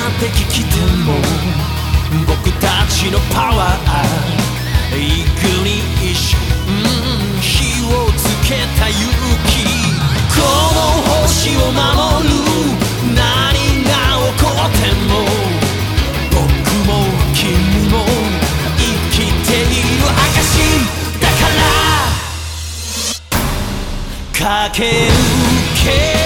て聞きても僕たちのパワー幾人火をつけた勇気この星を守る何が起こっても僕も君も生きている証だから駆け抜け